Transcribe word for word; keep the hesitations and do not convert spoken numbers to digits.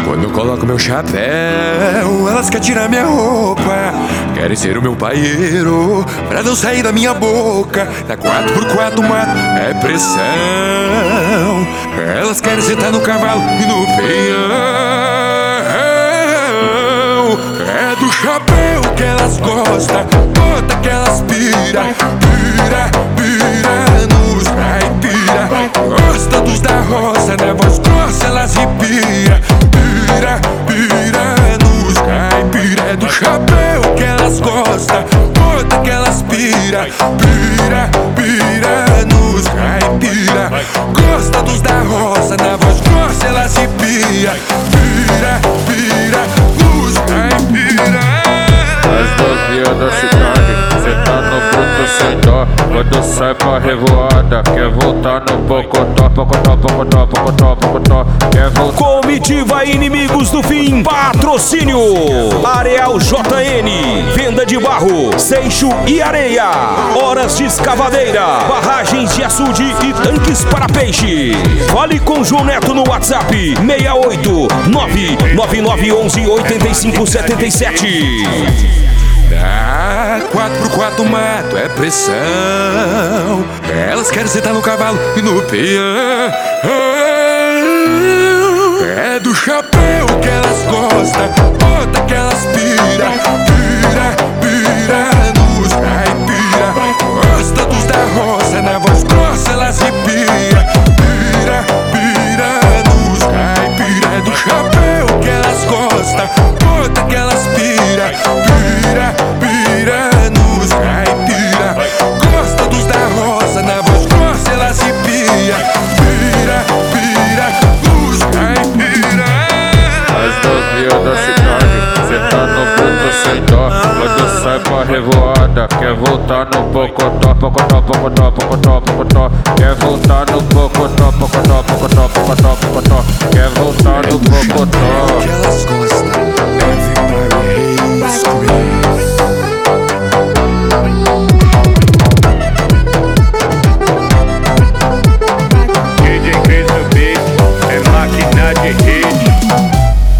Quando eu coloco meu chapéu, elas querem tirar minha roupa, querem ser o meu paieiro pra não sair da minha boca. Na quatro por quatro mato é pressão. Elas querem sentar no cavalo e no peão. É do chapéu que elas gostam, bota que elas pira, pira, pira nos caipira. Gosta dos da roça, na voz grossa elas ripia, pira, pira nos caipira. É do chapéu que elas gostam, bota que elas pira, pira, pira nos caipira. Gosta dos da roça, na voz grossa elas ripia, pira, pira nos caipira. As novinhas da cidade, cê tá no bruto sem dó. Quando sai pra revoada, quer voltar no pocotó, pocotó, pocotó, pocotó, pocotó. Quer voltar. Comitiva Inimigos do Fim, patrocínio Areal J N, venda de barro, seixo e areia, horas de escavadeira, barragens de açude e tanques para peixe. Fale com João Neto no WhatsApp seis oito nove nove nove um um oito cinco sete sete. Na quatro por quatro mato é pressão. Elas querem sentar no cavalo e no peão. É do chapéu que elas gostam, bota que elas pira, pira, pira nos caipira. Gosta dos da roça, na voz grossa elas ripia, pira, pira nos caipira. É do chapéu que elas gostam, bota que elas pira, pira, pira nos caipira. Gosta dos da roça, na voz grossa elas ripia, pira, pira nos caipira. As novinhas da cidade, cê tá no bruto sem dó. Quando sai pra revoada, quer voltar no pocotó, pocotó, pocotó, pocotó, pocotó. Quer voltar no pocotó, pocotó, pocotó, pocotó, pocotó. Quer voltar no pocotó. Que elas gostam.